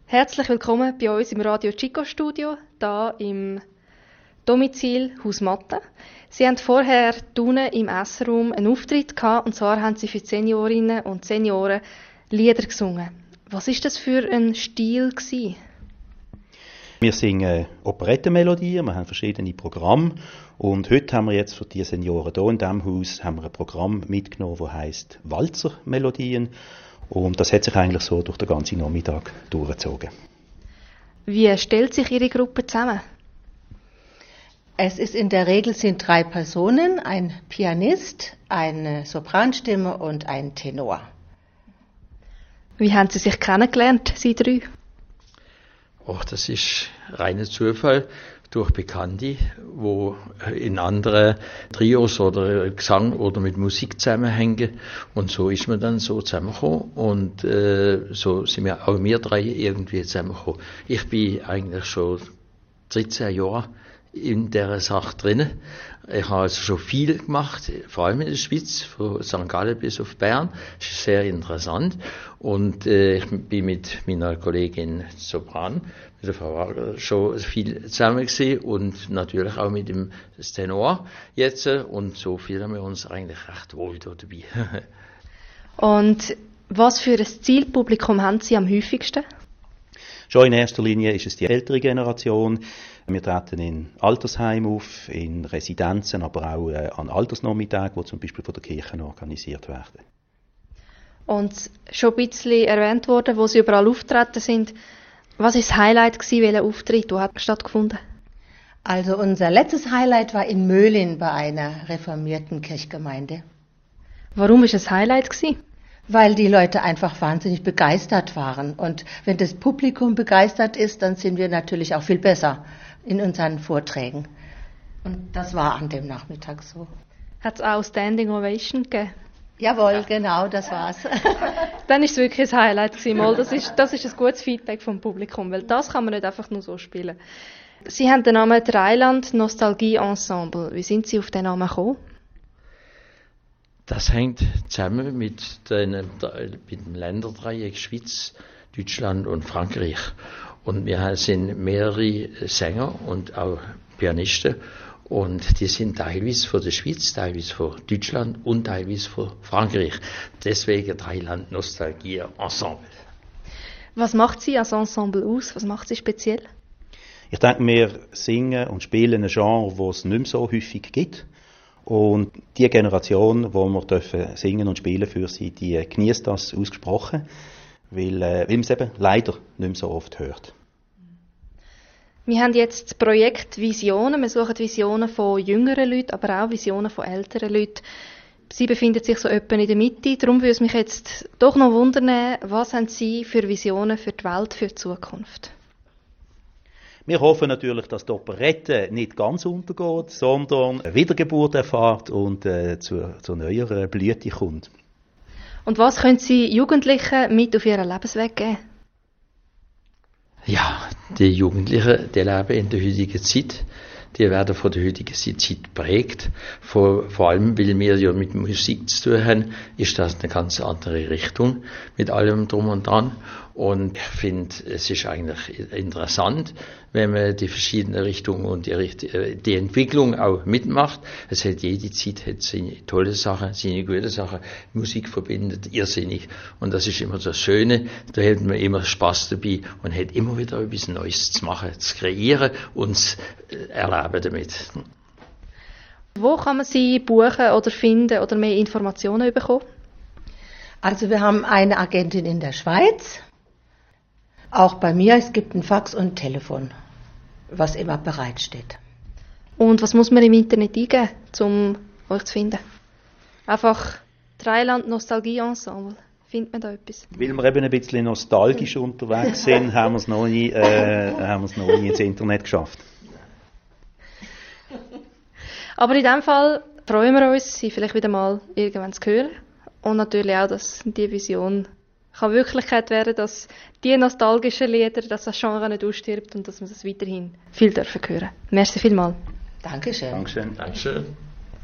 Herzlich willkommen bei uns im Radio Chico Studio, hier im Domizil Haus Matte. Sie haben vorher unten im Essraum einen Auftritt gehabt, und zwar haben Sie für die Seniorinnen und Senioren Lieder gesungen. Was war das für ein Stil gewesen? Wir singen Operettenmelodien, wir haben verschiedene Programme und heute haben wir jetzt für die Senioren hier in diesem Haus haben wir ein Programm mitgenommen, das heisst Walzermelodien. Und das hat sich eigentlich so durch den ganzen Nachmittag durchgezogen. Wie stellt sich Ihre Gruppe zusammen? Es ist in der Regel sind 3 Personen, ein Pianist, eine Sopranstimme und ein Tenor. Wie haben Sie sich kennengelernt, Sie 3? Das ist reiner Zufall durch Bekannte, wo in anderen Trios oder Gesang oder mit Musik zusammenhängen. Und so ist man dann so zusammengekommen und so sind wir 3 irgendwie zusammengekommen. Ich bin eigentlich schon 13 Jahre in dieser Sache drin. Ich habe also schon viel gemacht, vor allem in der Schweiz, von St. Gallen bis auf Bern. Das ist sehr interessant. Und ich bin mit meiner Kollegin Sopran, mit der Frau Wager, schon viel zusammen gewesen und natürlich auch mit dem Tenor jetzt. Und so fühlen wir uns eigentlich recht wohl da dabei. Und was für ein Zielpublikum haben Sie am häufigsten? Schon in erster Linie ist es die ältere Generation. Wir treten in Altersheimen auf, in Residenzen, aber auch an Altersnachmittagen, die zum Beispiel von der Kirche organisiert werden. Und schon ein bisschen erwähnt worden, wo Sie überall auftreten sind. Was war das Highlight gewesen, welcher Auftritt hat stattgefunden? Also unser letztes Highlight war in Möhlin bei einer reformierten Kirchgemeinde. Warum war es ein Highlight gewesen? Weil die Leute einfach wahnsinnig begeistert waren. Und wenn das Publikum begeistert ist, dann sind wir natürlich auch viel besser in unseren Vorträgen. Und das war an dem Nachmittag so. Hat es auch Standing Ovation gegeben? Jawohl, genau, das war's. Dann war es wirklich ein Highlight gewesen. Mal, das ist ein gutes Feedback vom Publikum, weil das kann man nicht einfach nur so spielen. Sie haben den Namen Dreiland Nostalgie Ensemble. Wie sind Sie auf den Namen gekommen? Das hängt zusammen mit dem Länderdreieck Schweiz, Deutschland und Frankreich. Und wir sind mehrere Sänger und auch Pianisten. Und die sind teilweise von der Schweiz, teilweise von Deutschland und teilweise von Frankreich. Deswegen Dreiland Nostalgie Ensemble. Was macht Sie als Ensemble aus? Was macht Sie speziell? Ich denke, wir singen und spielen ein Genre, das es nicht mehr so häufig gibt. Und die Generation, wo wir dürfen singen und spielen für sie, die genießt das ausgesprochen, weil man es eben leider nicht mehr so oft hört. Wir haben jetzt das Projekt Visionen. Wir suchen Visionen von jüngeren Leuten, aber auch Visionen von älteren Leuten. Sie befinden sich so etwa in der Mitte. Darum würde es mich jetzt doch noch wundern, was haben Sie für Visionen für die Welt, für die Zukunft? Wir hoffen natürlich, dass die Operette nicht ganz untergeht, sondern eine Wiedergeburt erfährt und zu neuer Blüte kommt. Und was können Sie Jugendlichen mit auf ihren Lebensweg geben? Ja, die Jugendlichen, die leben in der heutigen Zeit. Die werden von der heutigen Zeit geprägt. Vor allem, weil wir ja mit Musik zu tun haben, ist das eine ganz andere Richtung mit allem drum und dran. Und ich finde, es ist eigentlich interessant, wenn man die verschiedenen Richtungen und die Entwicklung auch mitmacht. Es hat jede Zeit hat seine tolle Sachen, seine gute Sachen. Musik verbindet irrsinnig. Und das ist immer das Schöne. Da hat man immer Spaß dabei und hat immer wieder etwas Neues zu machen, zu kreieren und zu erleben damit. Wo kann man Sie buchen oder finden oder mehr Informationen bekommen? Also wir haben eine Agentin in der Schweiz. Auch bei mir, es gibt ein Fax und ein Telefon, was immer bereitsteht. Und was muss man im Internet eingeben, um euch zu finden? Einfach Dreiland Nostalgie Ensemble. Findet man da etwas? Weil wir eben ein bisschen nostalgisch unterwegs sind, haben wir es noch nie ins Internet geschafft. Aber in diesem Fall freuen wir uns, Sie vielleicht wieder mal irgendwann zu hören. Und natürlich auch, dass die Vision kann Wirklichkeit werden, dass die nostalgischen Lieder, dass das Genre nicht ausstirbt und dass wir das weiterhin viel dürfen hören. Merci vielmals. Dankeschön. Dankeschön. Dankeschön.